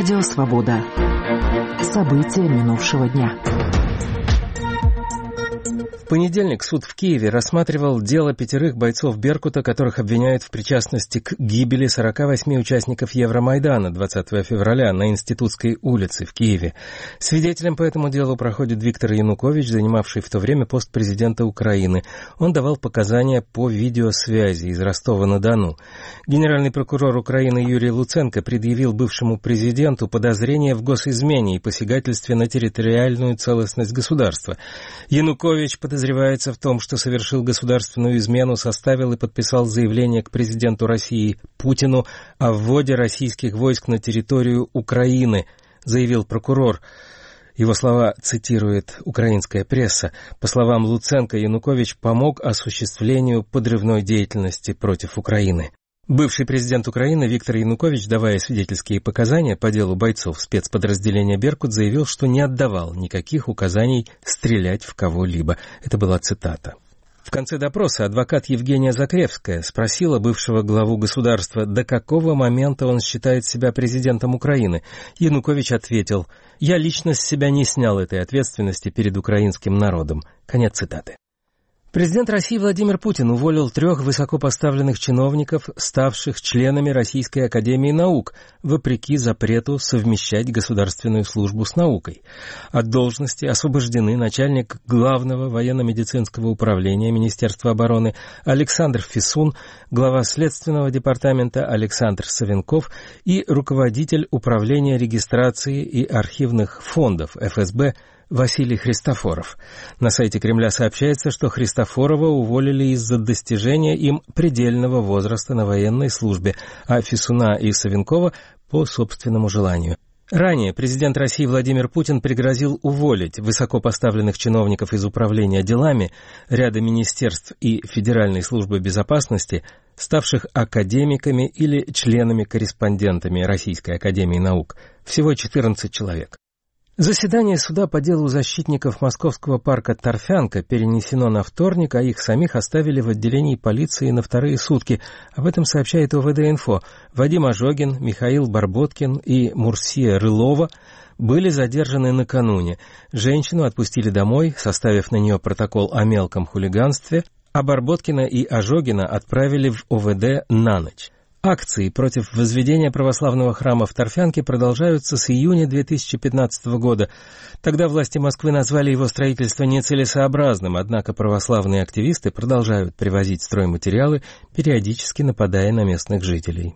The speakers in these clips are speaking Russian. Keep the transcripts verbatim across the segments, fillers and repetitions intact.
Радио «Свобода». События минувшего дня. В понедельник суд в Киеве рассматривал дело пятерых бойцов «Беркута», которых обвиняют в причастности к гибели сорока восьми участников Евромайдана двадцатого февраля на Институтской улице в Киеве. Свидетелем по этому делу проходит Виктор Янукович, занимавший в то время пост президента Украины. Он давал показания по видеосвязи из Ростова-на-Дону. Генеральный прокурор Украины Юрий Луценко предъявил бывшему президенту подозрения в госизмене и посягательстве на территориальную целостность государства. Янукович подозревается в том, что совершил государственную измену, составил и подписал заявление к президенту России Путину о вводе российских войск на территорию Украины, заявил прокурор. Его слова цитирует украинская пресса. По словам Луценко, Янукович помог осуществлению подрывной деятельности против Украины. Бывший президент Украины Виктор Янукович, давая свидетельские показания по делу бойцов спецподразделения «Беркут», заявил, что не отдавал никаких указаний стрелять в кого-либо. Это была цитата. В конце допроса адвокат Евгения Закревская спросила бывшего главу государства, до какого момента он считает себя президентом Украины. Янукович ответил: «Я лично с себя не снял этой ответственности перед украинским народом». Конец цитаты. Президент России Владимир Путин уволил трех высокопоставленных чиновников, ставших членами Российской академии наук, вопреки запрету совмещать государственную службу с наукой. От должности освобождены начальник Главного военно-медицинского управления Министерства обороны Александр Фисун, глава Следственного департамента Александр Савенков и руководитель управления регистрации и архивных фондов эф эс бэ Василий Христофоров. На сайте Кремля сообщается, что Христофорова уволили из-за достижения им предельного возраста на военной службе, а Фисуна и Савенкова по собственному желанию. Ранее президент России Владимир Путин пригрозил уволить высокопоставленных чиновников из управления делами, ряда министерств и Федеральной службы безопасности, ставших академиками или членами-корреспондентами Российской академии наук. Всего четырнадцать человек. Заседание суда по делу защитников московского парка Торфянка перенесено на вторник, а их самих оставили в отделении полиции на вторые сутки. Об этом сообщает о вэ дэ-инфо. Вадим Ожогин, Михаил Барботкин и Мурсия Рылова были задержаны накануне. Женщину отпустили домой, составив на нее протокол о мелком хулиганстве, а Барботкина и Ожогина отправили в о вэ дэ на ночь. Акции против возведения православного храма в Торфянке продолжаются с июня две тысячи пятнадцатого года. Тогда власти Москвы назвали его строительство нецелесообразным, однако православные активисты продолжают привозить стройматериалы, периодически нападая на местных жителей.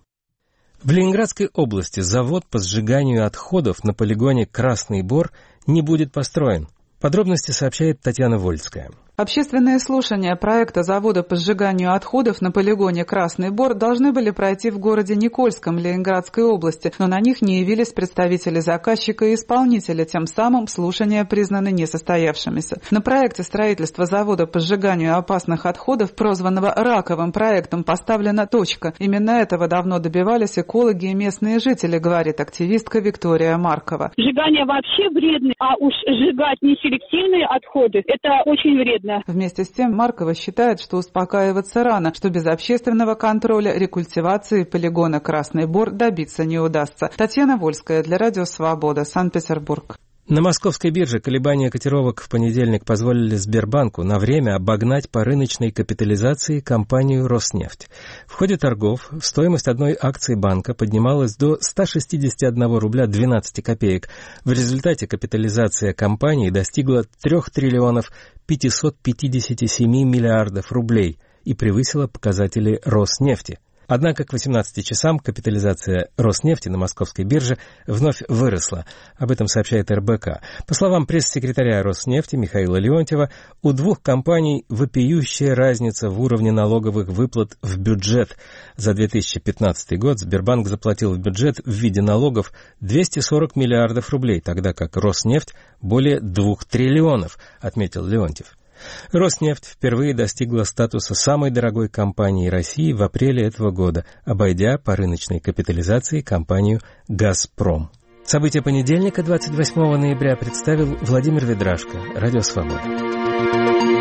В Ленинградской области завод по сжиганию отходов на полигоне «Красный Бор» не будет построен. Подробности сообщает Татьяна Вольская. Общественные слушания проекта завода по сжиганию отходов на полигоне «Красный Бор» должны были пройти в городе Никольском Ленинградской области, но на них не явились представители заказчика и исполнителя, тем самым слушания признаны несостоявшимися. На проекте строительства завода по сжиганию опасных отходов, прозванного раковым проектом, поставлена точка. Именно этого давно добивались экологи и местные жители, говорит активистка Виктория Маркова. Сжигание вообще вредно, а уж сжигать неселективные отходы – это очень вредно. Вместе с тем Маркова считает, что успокаиваться рано, что без общественного контроля рекультивации полигона «Красный Бор» добиться не удастся. Татьяна Вольская для Радио «Свобода», Санкт-Петербург. На московской бирже колебания котировок в понедельник позволили Сбербанку на время обогнать по рыночной капитализации компанию «Роснефть». В ходе торгов стоимость одной акции банка поднималась до ста шестидесяти одного рубля двенадцати копеек. В результате капитализация компании достигла трёх триллионов пятисот пятидесяти семи миллиардов рублей и превысила показатели «Роснефти». Однако к восемнадцати часам капитализация Роснефти на московской бирже вновь выросла. Об этом сообщает эр бэ ка. По словам пресс-секретаря Роснефти Михаила Леонтьева, у двух компаний вопиющая разница в уровне налоговых выплат в бюджет. За две тысячи пятнадцатый год Сбербанк заплатил в бюджет в виде налогов двести сорок миллиардов рублей, тогда как Роснефть более двух триллионов, отметил Леонтьев. Роснефть впервые достигла статуса самой дорогой компании России в апреле этого года, обойдя по рыночной капитализации компанию «Газпром». События понедельника, двадцать восьмого ноября, представил Владимир Ведрашко, Радио «Свобода».